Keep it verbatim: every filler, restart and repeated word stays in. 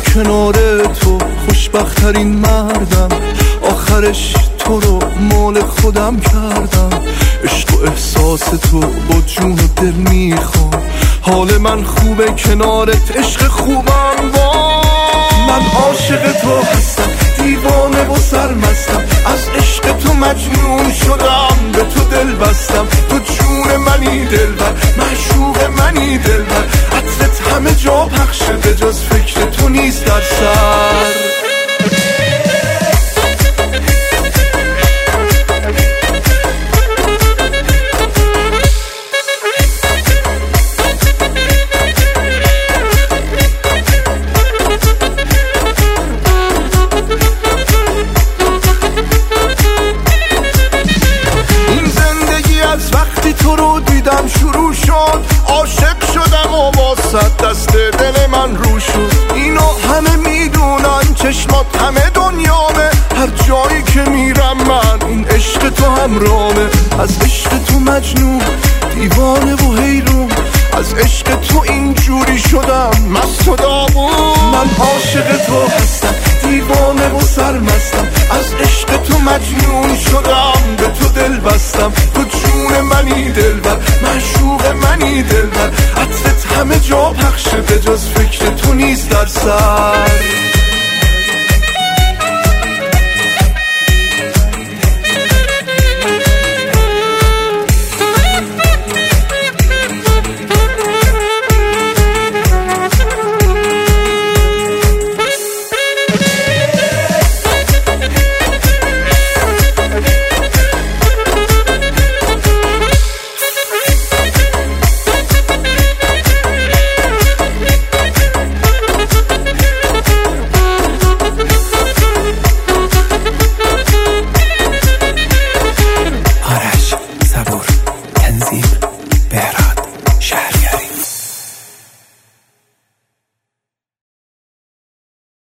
کنار تو خوشبخت‌ترین مردم، آخرش تو رو مال خودم کردم. عشق و احساس تو با جون و دل میخوام، حال من خوبه کنارت عشق خوبم. با من عاشق تو هستم، دیوانه و سرمستم، از عشق تو مجنون شدم، به تو دل بستم. تو جون منی دلبر، معشوق منی دلبر، عطرت همه جا پخشه به جز فکر تو نیست در سر. تو رو دیدم شروع شد، عاشق شدم و واسه دست دل من رو شد. اینو همه میدونن، چشمات همه دنیامه، هر جایی که میرم من این عشق تو همرامه. از عشق تو مجنون، دیوانه و حیرون، از عشق تو اینجوری شدم مست و داغون. من عاشق تو هستم، دیوانه و سرمستم، از عشق تو مجنون شدم، به تو دل بستم. تو جون منی دلبر، معشوق منی دلبر، عطرت همه جا پخشه به جز فکر تو نیست در سر.